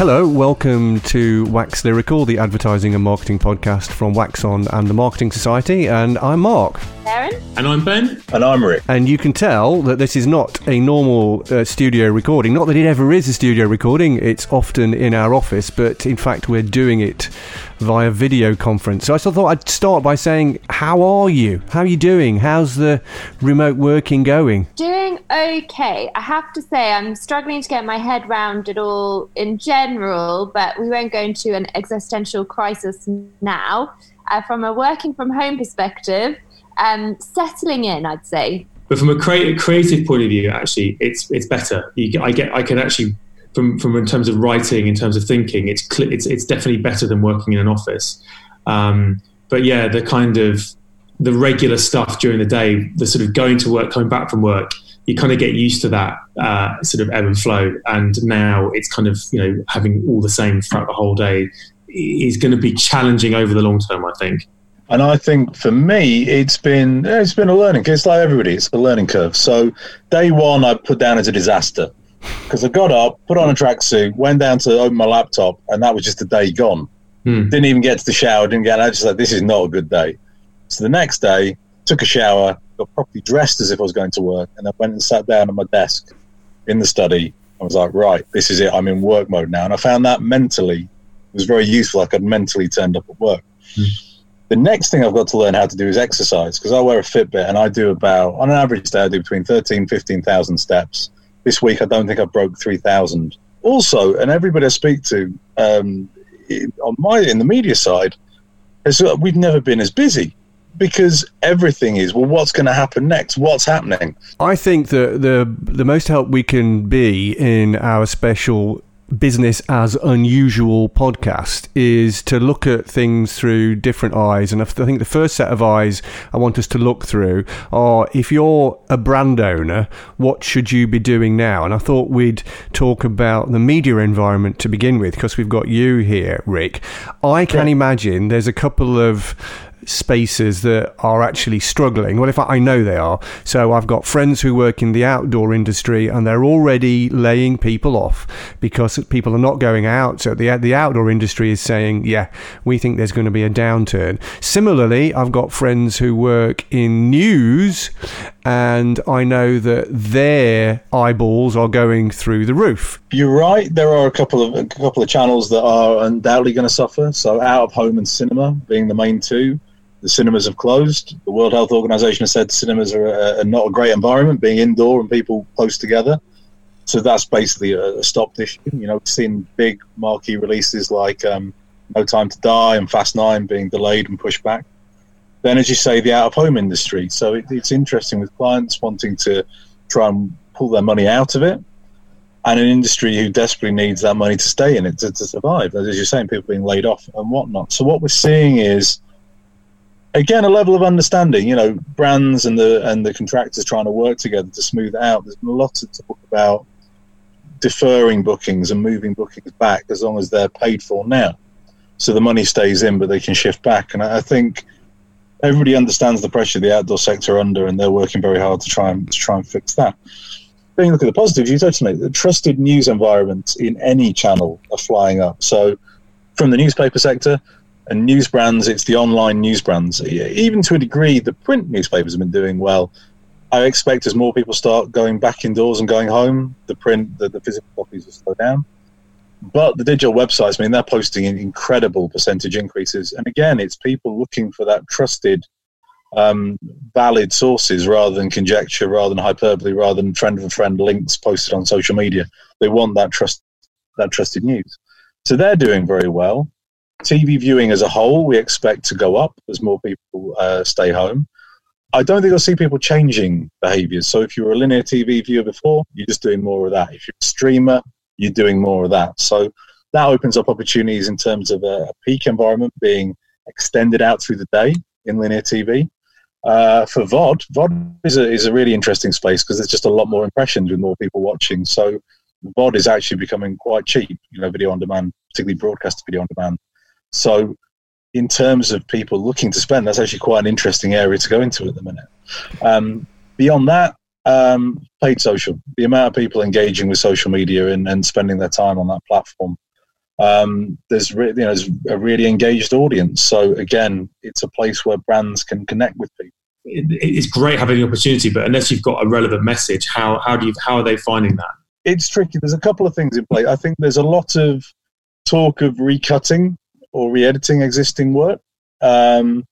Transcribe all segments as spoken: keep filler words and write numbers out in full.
Hello, welcome to Wax Lyrical, the advertising and marketing podcast from Wax On and the Marketing Society, and I'm Mark. Aaron. And I'm Ben. And I'm Rick. And you can tell that this is not a normal uh, studio recording. Not that it ever is a studio recording, it's often in our office, but in fact we're doing it via video conference. So I thought I'd start by saying, how are you? How are you doing? How's the remote working going? Doing okay. I have to say I'm struggling to get my head round it all in general, but we won't go into an existential crisis now. Uh, from a working from home perspective, um, settling in, I'd say. But from a creative, creative point of view, actually, it's it's better. You, I get, I can actually, from from in terms of writing, in terms of thinking, it's cl- it's it's definitely better than working in an office. Um, but yeah, the kind of the regular stuff during the day, the sort of going to work, coming back from work, you kind of get used to that uh, sort of ebb and flow. And now it's kind of, you know, having all the same throughout the whole day is going to be challenging over the long term, I think. And I think for me, it's been it's been a learning. It's like everybody, it's a learning curve. So day one, I put down as a disaster because I got up, put on a tracksuit, went down to open my laptop, and that was just a day gone. Hmm. Didn't even get to the shower. Didn't get. I just said, this is not a good day. So the next day, took a shower, got properly dressed as if I was going to work, and I went and sat down at my desk in the study. I was like, right, this is it. I'm in work mode now, and I found that mentally was very useful. Like I'd mentally turned up at work. Hmm. The next thing I've got to learn how to do is exercise, because I wear a Fitbit and I do about, on an average day, I do between thirteen, fifteen thousand steps. This week, I don't think I broke three thousand. Also, and everybody I speak to um, on my in the media side, is that we've never been as busy, because everything is, well, what's going to happen next? What's happening? I think that the the most help we can be in our special business as unusual podcast is to look at things through different eyes. And I think the first set of eyes I want us to look through are, if you're a brand owner, what should you be doing now? And I thought we'd talk about the media environment to begin with, because we've got you here, Rick. I can yeah. imagine there's a couple of spaces that are actually struggling. Well, if I, I know they are. So I've got friends who work in the outdoor industry, and they're already laying people off because people are not going out. So the the outdoor industry is saying, yeah, we think there's going to be a downturn. Similarly, I've got friends who work in news, and I know that their eyeballs are going through the roof. You're right. There are a couple of a couple of channels that are undoubtedly going to suffer. So out of home and cinema being the main two. The cinemas have closed. The World Health Organization has said cinemas are, a, are not a great environment, being indoor and people close together. So that's basically a, a stopped issue. You know, we've seen big marquee releases like um, No Time to Die and Fast Nine being delayed and pushed back. Then, as you say, the out-of-home industry. So it, it's interesting with clients wanting to try and pull their money out of it, and an industry who desperately needs that money to stay in it, to, to survive. As you're saying, people being laid off and whatnot. So what we're seeing is, again, a level of understanding. You know, brands and the and the contractors trying to work together to smooth it out. There's been a lot to talk about deferring bookings and moving bookings back as long as they're paid for now. So the money stays in, but they can shift back. And I, I think everybody understands the pressure the outdoor sector are under, and they're working very hard to try and to try and fix that. Then you look at the positives, you touched on it. The trusted news environments in any channel are flying up. So from the newspaper sector, and news brands, it's the online news brands. Even to a degree, the print newspapers have been doing well. I expect as more people start going back indoors and going home, the print, the, the physical copies will slow down. But the digital websites, I mean, they're posting in incredible percentage increases. And again, it's people looking for that trusted, um, valid sources rather than conjecture, rather than hyperbole, rather than friend of a friend links posted on social media. They want that trust, that trusted news. So they're doing very well. T V viewing as a whole, we expect to go up as more people uh, stay home. I don't think you'll see people changing behaviours. So if you were a linear T V viewer before, you're just doing more of that. If you're a streamer, you're doing more of that. So that opens up opportunities in terms of a, a peak environment being extended out through the day in linear T V. Uh, for V O D, V O D is a, is a really interesting space because there's just a lot more impressions with more people watching. So V O D is actually becoming quite cheap, you know, video on demand, particularly broadcast video on demand. So in terms of people looking to spend, that's actually quite an interesting area to go into at the minute. Um, beyond that, um, paid social, the amount of people engaging with social media and, and spending their time on that platform. Um, there's re- you know there's a really engaged audience. So again, it's a place where brands can connect with people. It, it's great having the opportunity, but unless you've got a relevant message, how how do you how are they finding that? It's tricky. There's a couple of things in play. I think there's a lot of talk of recutting or re-editing existing work. Um,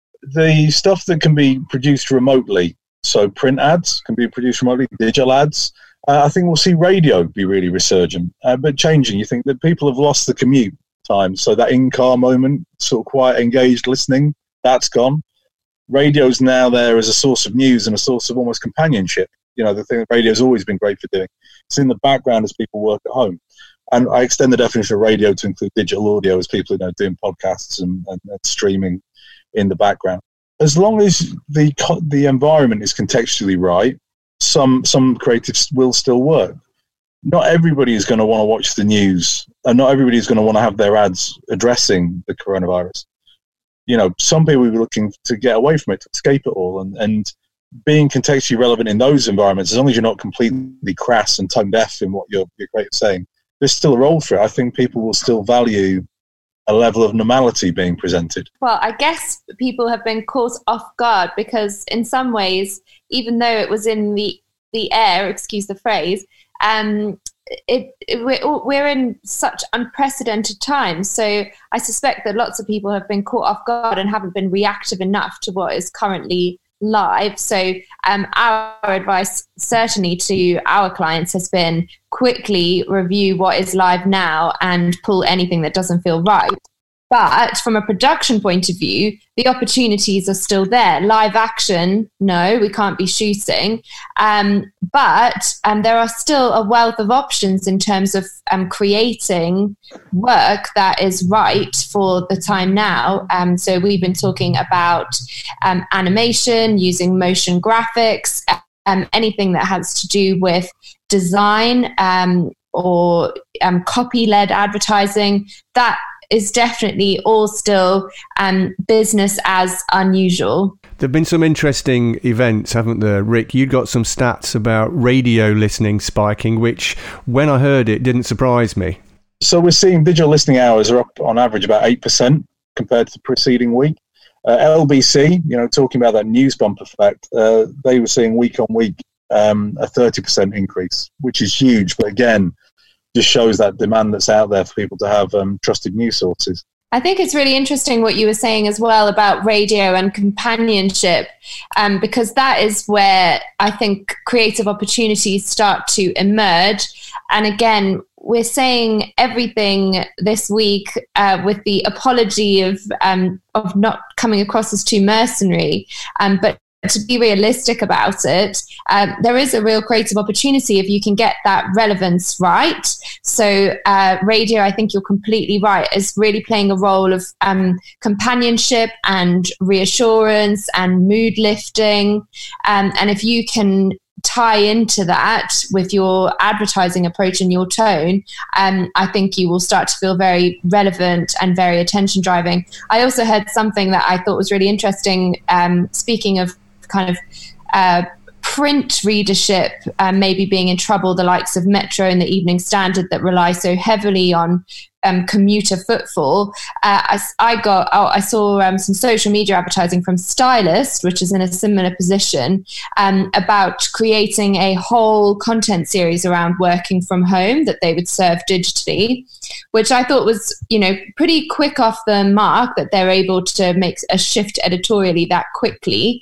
the stuff that can be produced remotely, so print ads can be produced remotely, digital ads. Uh, I think we'll see radio be really resurgent, uh, but changing. You think that people have lost the commute time, so that in-car moment, sort of quiet, engaged listening, that's gone. Radio's now there as a source of news and a source of almost companionship. You know, the thing that radio's always been great for doing. It's in the background as people work at home. And I extend the definition of radio to include digital audio as people, you know, doing podcasts and, and, and streaming in the background. As long as the the environment is contextually right, some some creatives will still work. Not everybody is going to want to watch the news, and not everybody is going to want to have their ads addressing the coronavirus. You know, some people will be looking to get away from it, to escape it all, and, and being contextually relevant in those environments, as long as you're not completely crass and tone deaf in what your your creative is saying, there's still a role for it. I think people will still value a level of normality being presented. Well, I guess people have been caught off guard because in some ways, even though it was in the, the air, excuse the phrase, um, it, it, we're, we're in such unprecedented times. So I suspect that lots of people have been caught off guard and haven't been reactive enough to what is currently live. So um, our advice certainly to our clients has been quickly review what is live now and pull anything that doesn't feel right. But from a production point of view, the opportunities are still there. Live action, no, we can't be shooting. Um, but um, there are still a wealth of options in terms of um, creating work that is right for the time now. Um, so we've been talking about um, animation, using motion graphics, um, anything that has to do with design um, or um, copy-led advertising. That is definitely all still um, business as unusual. There have been some interesting events, haven't there, Rick? You got some stats about radio listening spiking, which, when I heard it, didn't surprise me. So we're seeing digital listening hours are up on average about eight percent compared to the preceding week. Uh, L B C, you know, talking about that news bump effect, uh, they were seeing week on week um, a thirty percent increase, which is huge. But again, just shows that demand that's out there for people to have um, trusted news sources. I think it's really interesting what you were saying as well about radio and companionship, um, because that is where I think creative opportunities start to emerge. And again, we're saying everything this week uh, with the apology of um, of not coming across as too mercenary, um, but to be realistic about it, um, there is a real creative opportunity if you can get that relevance right. So uh, radio, I think you're completely right, is really playing a role of um, companionship and reassurance and mood lifting. Um, and if you can tie into that with your advertising approach and your tone, um, I think you will start to feel very relevant and very attention driving. I also heard something that I thought was really interesting, um, speaking of kind of uh, print readership um, maybe being in trouble, the likes of Metro and the Evening Standard that rely so heavily on um, commuter footfall. Uh, I, I got, oh, I saw um, some social media advertising from Stylist, which is in a similar position, um, about creating a whole content series around working from home that they would serve digitally, which I thought was, you know, pretty quick off the mark that they're able to make a shift editorially that quickly.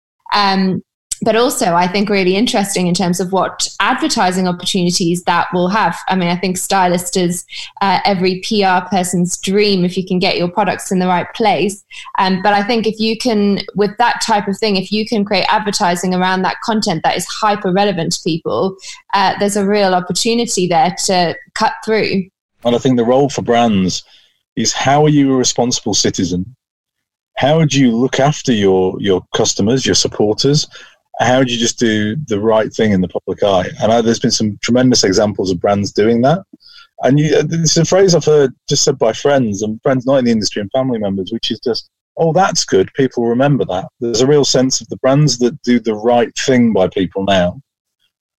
Um, but also, I think really interesting in terms of what advertising opportunities that will have. I mean, I think Stylist is uh, every P R person's dream if you can get your products in the right place. Um, but I think if you can, with that type of thing, if you can create advertising around that content that is hyper relevant to people, uh, there's a real opportunity there to cut through. And I think the role for brands is, how are you a responsible citizen? How do you look after your, your customers, your supporters? How do you just do the right thing in the public eye? And I, there's been some tremendous examples of brands doing that. And you, it's a phrase I've heard just said by friends, and friends not in the industry and family members, which is just, oh, that's good. People remember that. There's a real sense of the brands that do the right thing by people now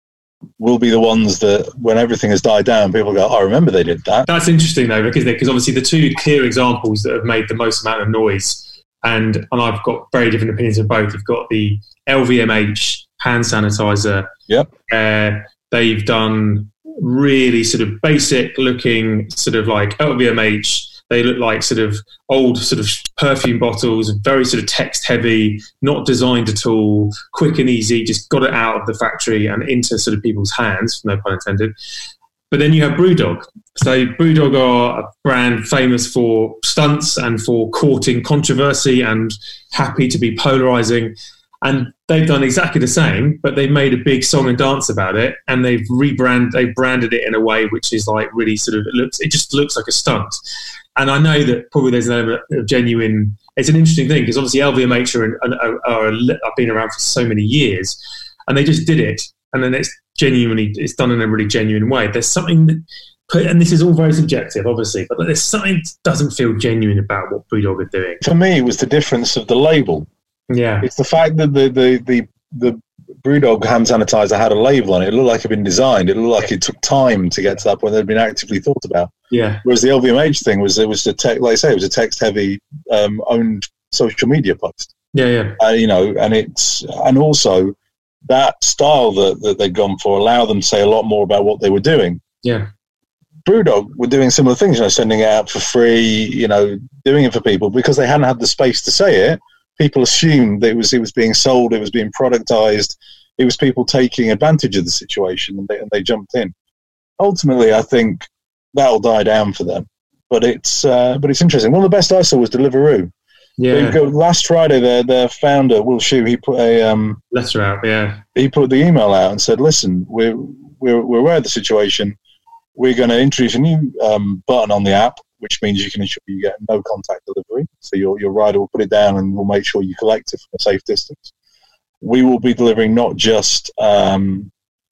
will be the ones that, when everything has died down, people go, "I remember they did that." That's interesting, though, because because obviously the two clear examples that have made the most amount of noise, and and I've got very different opinions of both. You've got the L V M H hand sanitizer. Yep. Uh, they've done really sort of basic looking, sort of like L V M H. They look like sort of old sort of perfume bottles, very sort of text heavy, not designed at all, quick and easy, just got it out of the factory and into sort of people's hands, no pun intended. But then you have Brewdog. So Brewdog are a brand famous for stunts and for courting controversy and happy to be polarizing. And they've done exactly the same, but they've made a big song and dance about it, and they've rebrand, they've branded it in a way which is like really sort of, it looks, it just looks like a stunt. And I know that probably there's an element of genuine. It's an interesting thing because obviously L V M H are, are, are, are been around for so many years, and they just did it, and then it's genuinely, it's done in a really genuine way. There's something that, and this is all very subjective, obviously, but there's something that doesn't feel genuine about what Brewdog are doing. For me, it was the difference of the label. Yeah, it's the fact that the the the, the Brewdog hand sanitizer had a label on it. It looked like it had been designed. It looked like it took time to get to that point. That had been actively thought about. Yeah. Whereas the L V M H thing was, it was a tech, like I say, it was a text-heavy um, owned social media post. Yeah, yeah. Uh, you know, and it's and also that style that, that they'd gone for allowed them to say a lot more about what they were doing. Yeah. Brewdog were doing similar things, you know, sending it out for free, you know, doing it for people because they hadn't had the space to say it. People assumed that it was it was being sold, it was being productized, it was people taking advantage of the situation, and they, and they jumped in. Ultimately, I think that'll die down for them, but it's uh, but it's interesting. One of the best I saw was Deliveroo. Yeah. Go, last Friday, their their founder Will Shue, he put a um, letter out. Yeah, he put the email out and said, "Listen, we're we're we're aware of the situation. We're going to introduce a new um, button on the app, which means you can ensure you get no contact delivery. So your your rider will put it down and we'll make sure you collect it from a safe distance. We will be delivering not just um,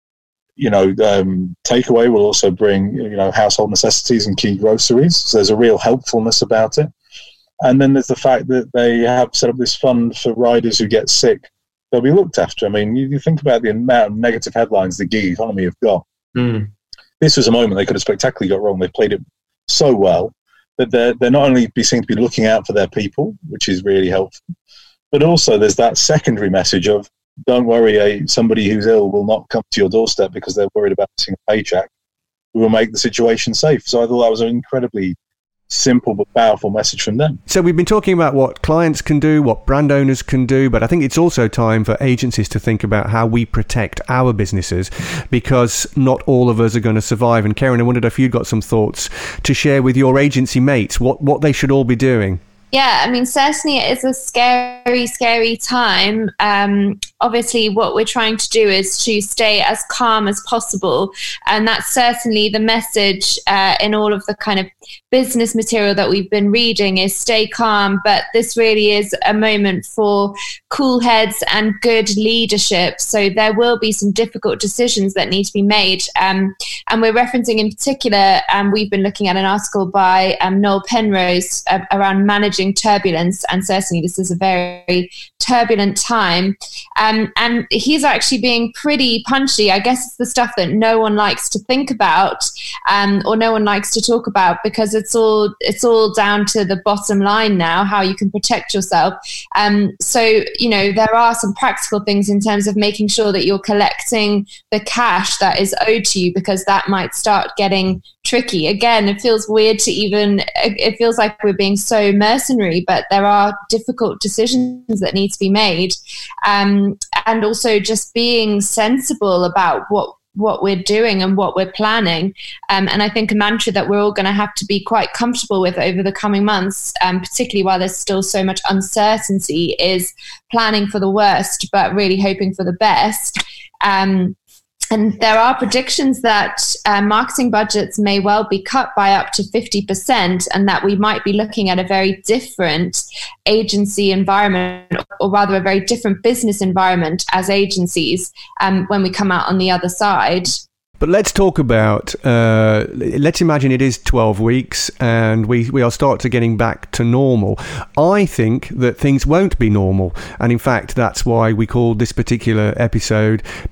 you know um, takeaway. We'll also bring you know household necessities and key groceries. So there's a real helpfulness about it. And then there's the fact that they have set up this fund for riders who get sick. They'll be looked after. I mean, you, you think about the amount of negative headlines the gig economy have got. Mm. This was a moment they could have spectacularly got wrong. They played it so well that they're, they're not only be, seem to be looking out for their people, which is really helpful, but also there's that secondary message of, don't worry, a, somebody who's ill will not come to your doorstep because they're worried about missing a paycheck. We will make the situation safe. So I thought that was an incredibly simple but powerful message from them. So we've been talking about what clients can do, what brand owners can do, but I think it's also time for agencies to think about how we protect our businesses, because not all of us are going to survive. And Karen, I wondered if you'd got some thoughts to share with your agency mates, what, what they should all be doing. Yeah, I mean, certainly it is a scary, scary time. Um, obviously, what we're trying to do is to stay as calm as possible. And that's certainly the message uh, in all of the kind of business material that we've been reading is stay calm. But this really is a moment for cool heads and good leadership. So there will be some difficult decisions that need to be made. Um, and we're referencing in particular, um, we've been looking at an article by um, Noel Penrose uh, around managing turbulence, and certainly this is a very turbulent time, um, and he's actually being pretty punchy. I guess it's the stuff that no one likes to think about, um, or no one likes to talk about, because it's all it's all down to the bottom line now, how you can protect yourself. Um, so you know there are some practical things in terms of making sure that you're collecting the cash that is owed to you, because that might start getting tricky. Again, it feels weird to even, it feels like we're being so mercenary, but there are difficult decisions that need to be made. Um, and also just being sensible about what what we're doing and what we're planning. Um, and I think a mantra that we're all going to have to be quite comfortable with over the coming months, um, particularly while there's still so much uncertainty, is planning for the worst, but really hoping for the best. Um, And there are predictions that uh, marketing budgets may well be cut by up to fifty percent, and that we might be looking at a very different agency environment, or rather a very different business environment as agencies um, when we come out on the other side. But let's talk about, uh, let's imagine it is twelve weeks and we, we are start to getting back to normal. I think that things won't be normal. And in fact, that's why we called this particular episode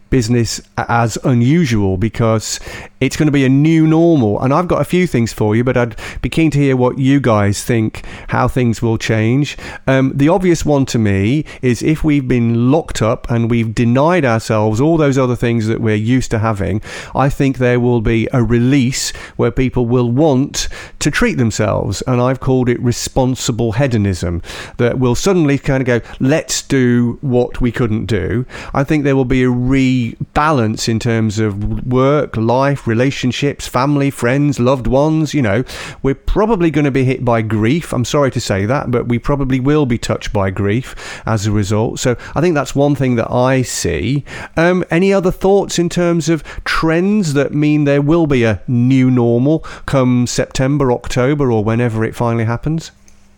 business as unusual, because it's going to be a new normal. And I've got a few things for you, but I'd be keen to hear what you guys think, how things will change. Um, the obvious one to me is, if we've been locked up and we've denied ourselves all those other things that we're used to having, I think there will be a release where people will want to treat themselves. And I've called it responsible hedonism, that will suddenly kind of go, let's do what we couldn't do. I think there will be a rebalance in terms of work, life, relationships, family, friends, loved ones. You know, we're probably going to be hit by grief. I'm sorry to say that, but we probably will be touched by grief as a result. So I think that's one thing that I see. Um, any other thoughts in terms of trends that mean there will be a new normal come September, October, or whenever it finally happens?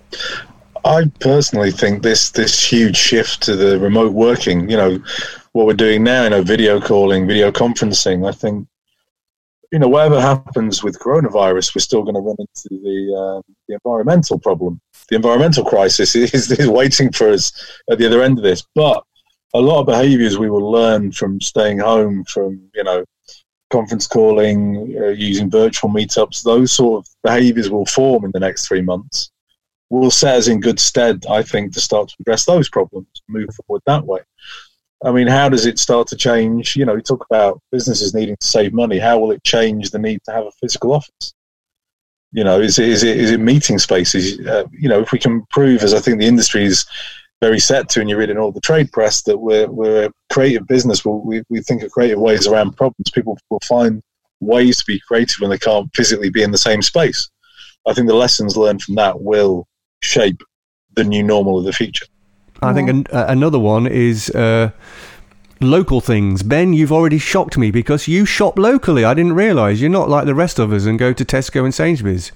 I personally think this this huge shift to the remote working, you know, what we're doing now, you know, video calling, video conferencing, I think, you know, whatever happens with coronavirus, we're still going to run into the uh, the environmental problem. The environmental crisis is, is waiting for us at the other end of this. But a lot of behaviours we will learn from staying home, from, you know, conference calling, uh, using virtual meetups, those sort of behaviours will form in the next three months. Will set us in good stead, I think, to start to address those problems, move forward that way. I mean, how does it start to change? You know, we talk about businesses needing to save money. How will it change the need to have a physical office? You know, is it is it, is it meeting spaces? Uh, you know, if we can prove, as I think the industry is very set to, and you read in all the trade press, that we're we're a creative business. We'll, we we think of creative ways around problems. People will find ways to be creative when they can't physically be in the same space. I think the lessons learned from that will shape the new normal of the future. I think an, uh, another one is uh, local things. Ben, you've already shocked me because you shop locally. I didn't realise. You're not like the rest of us and go to Tesco and Sainsbury's.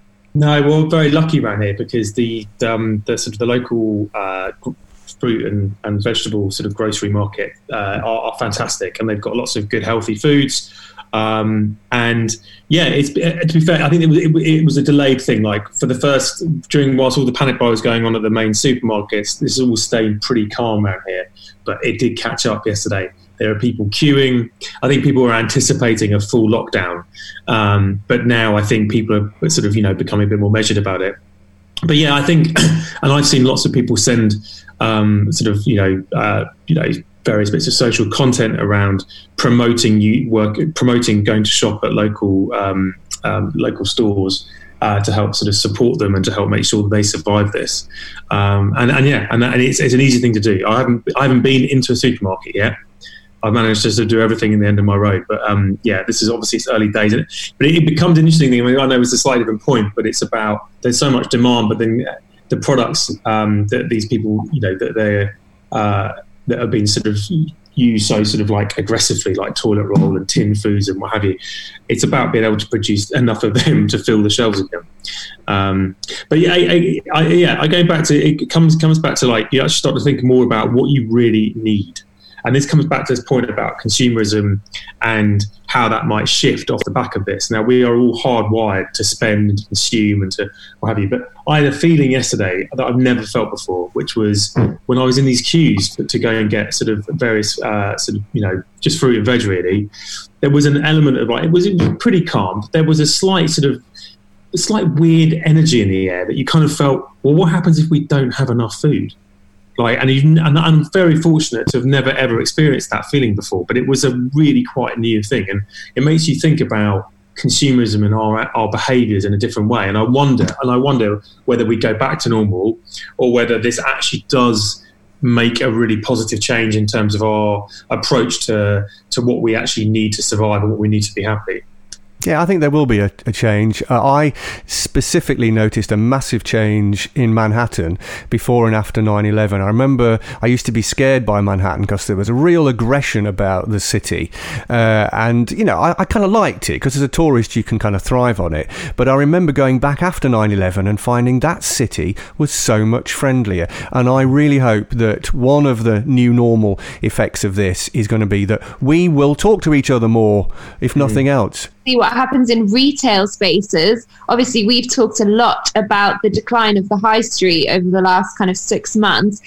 No, we're very lucky around here because the um, the sort of the local uh, fruit and, and vegetable sort of grocery market uh, are, are fantastic, and they've got lots of good healthy foods. Um, and yeah, it's, to be fair, I think it was, it, it was a delayed thing. Like for the first, during whilst all the panic buy was going on at the main supermarkets, this all stayed pretty calm around here, but it did catch up yesterday. There are people queuing. I think people were anticipating a full lockdown. Um, but now I think people are sort of, you know, becoming a bit more measured about it. But yeah, I think, and I've seen lots of people send um, sort of, you know, uh, you know, various bits of social content around promoting you work, promoting going to shop at local um, um, local stores uh, to help sort of support them and to help make sure that they survive this. Um, and, and yeah, and, and it's, it's an easy thing to do. I haven't I haven't been into a supermarket yet. I've managed just to do everything in the end of my road. But um, yeah, this is obviously it's early days. But it, it becomes an interesting thing. I mean, I know it's a slightly different point, but it's about there's so much demand, but then the products um, that these people, you know, that they're uh, that have been sort of used so sort of like aggressively, like toilet roll and tin foods and what have you. It's about being able to produce enough of them to fill the shelves again. Um, but yeah, I, I, yeah, I go back to it comes comes back to like you actually start to think more about what you really need. And this comes back to this point about consumerism and how that might shift off the back of this. Now, we are all hardwired to spend and consume and to what have you. But I had a feeling yesterday that I've never felt before, which was when I was in these queues to go and get sort of various, uh, sort of, you know, just fruit and veg really. There was an element of like, it was, it was pretty calm. There was a slight sort of, a slight weird energy in the air that you kind of felt, well, what happens if we don't have enough food? Like, and, you, and I'm very fortunate to have never ever experienced that feeling before, but it was a really quite new thing, and it makes you think about consumerism and our our behaviours in a different way. And I wonder, and I wonder whether we go back to normal, or whether this actually does make a really positive change in terms of our approach to to what we actually need to survive and what we need to be happy. Yeah, I think there will be a, a change. Uh, I specifically noticed a massive change in Manhattan before and after nine eleven. I remember I used to be scared by Manhattan because there was a real aggression about the city. Uh, and, you know, I, I kind of liked it because as a tourist you can kind of thrive on it. But I remember going back after nine eleven and finding that city was so much friendlier. And I really hope that one of the new normal effects of this is going to be that we will talk to each other more, if nothing mm. else. See what happens in retail spaces. Obviously, we've talked a lot about the decline of the high street over the last kind of six months.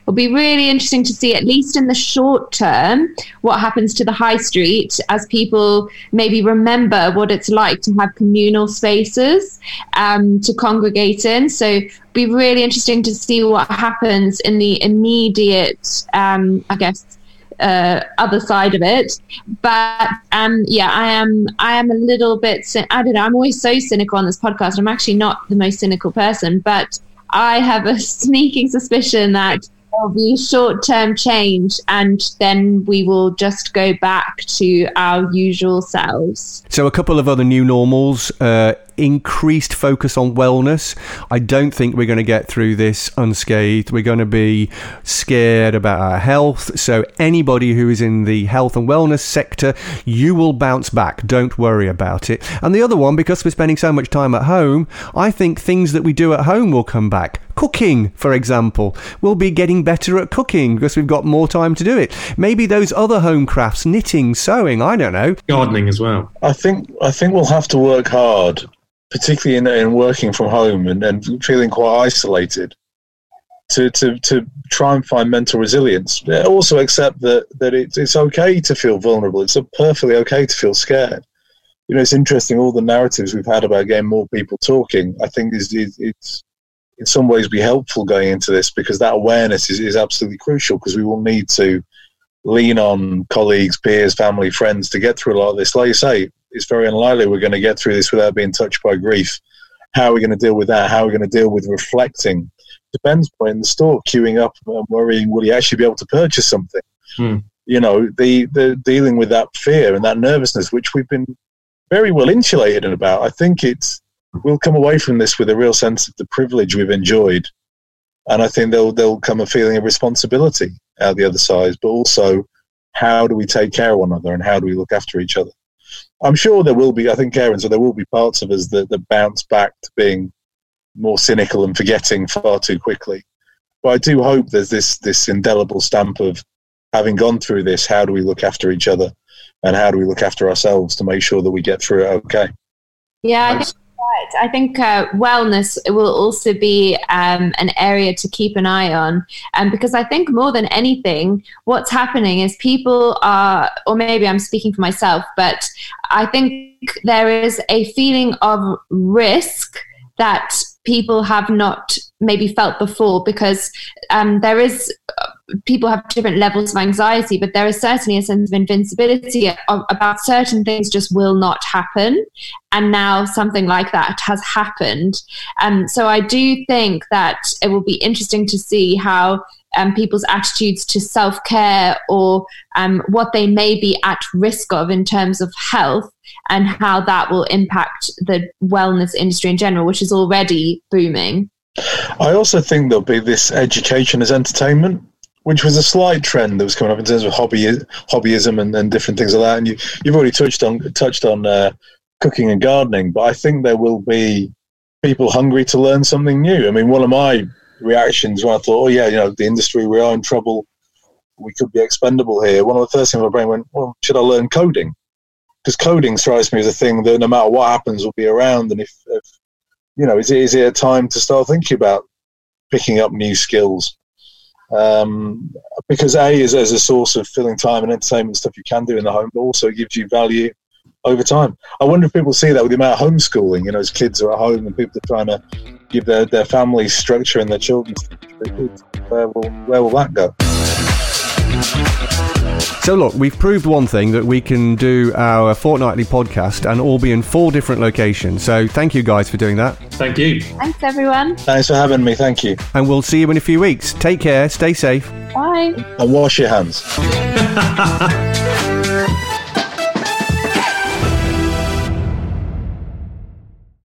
it'll be really interesting to see, at least in the short term, what happens to the high street as people maybe remember what it's like to have communal spaces um, to congregate in. So it'll be really interesting to see what happens in the immediate, um, I guess, uh, other side of it. But um, yeah, I am I am a little bit, I don't know, I'm always so cynical on this podcast. I'm actually not the most cynical person, but I have a sneaking suspicion that there'll be short-term change and then we will just go back to our usual selves. So a couple of other new normals, uh, increased focus on wellness. I don't think we're going to get through this unscathed. We're going to be scared about our health. So anybody who is in the health and wellness sector, you will bounce back. Don't worry about it. And the other one, because we're spending so much time at home, I think things that we do at home will come back. Cooking, for example. We'll be getting better at cooking because we've got more time to do it. Maybe those other home crafts, knitting, sewing, I don't know. Gardening as well. I think I think we'll have to work hard, particularly in, in working from home and, and feeling quite isolated, to, to, to try and find mental resilience. Also accept that, that it, it's okay to feel vulnerable. It's perfectly okay to feel scared. You know, it's interesting, all the narratives we've had about getting more people talking, I think is, is it's in some ways be helpful going into this, because that awareness is, is absolutely crucial, because we will need to lean on colleagues, peers, family, friends to get through a lot of this. Like you say, it's very unlikely we're going to get through this without being touched by grief. How are we going to deal with that? How are we going to deal with reflecting? Depends on in the store, queuing up and worrying, will you actually be able to purchase something? Hmm. You know, the, the dealing with that fear and that nervousness, which we've been very well insulated about. I think it's, we'll come away from this with a real sense of the privilege we've enjoyed. And I think there'll, there'll come a feeling of responsibility out the other side, but also how do we take care of one another and how do we look after each other? I'm sure there will be, I think, Aaron, so there will be parts of us that, that bounce back to being more cynical and forgetting far too quickly. But I do hope there's this, this indelible stamp of having gone through this, how do we look after each other and how do we look after ourselves to make sure that we get through it okay? Yeah, I think right. I think uh, wellness will also be um, an area to keep an eye on. Um, because I think more than anything, what's happening is people are, or maybe I'm speaking for myself, but I think there is a feeling of risk that people have not maybe felt before, because um, there is, people have different levels of anxiety, but there is certainly a sense of invincibility of, about certain things just will not happen. And now something like that has happened. Um, so I do think that it will be interesting to see how um, people's attitudes to self-care or um, what they may be at risk of in terms of health, and how that will impact the wellness industry in general, which is already booming. I also think there'll be this education as entertainment, which was a slight trend that was coming up in terms of hobby, hobbyism and, and different things like that. And you, you've already touched on touched on uh, cooking and gardening, but I think there will be people hungry to learn something new. I mean, one of my reactions when I thought, oh yeah, you know, the industry, we are in trouble, we could be expendable here. One of the first things my brain went, well, should I learn coding? Because coding strikes me as a thing that no matter what happens will be around. And if, if you know, is it, is it a time to start thinking about picking up new skills? Um, because A is as a source of filling time and entertainment stuff you can do in the home, but also gives you value over time. I wonder if people see that with the amount of homeschooling, you know, as kids are at home and people are trying to give their, their family structure and their children, where will, where will that go? So look, we've proved one thing, that we can do our fortnightly podcast and all be in four different locations. So thank you guys for doing that. Thank you. Thanks, everyone. Thanks for having me. Thank you. And we'll see you in a few weeks. Take care. Stay safe. Bye. And wash your hands.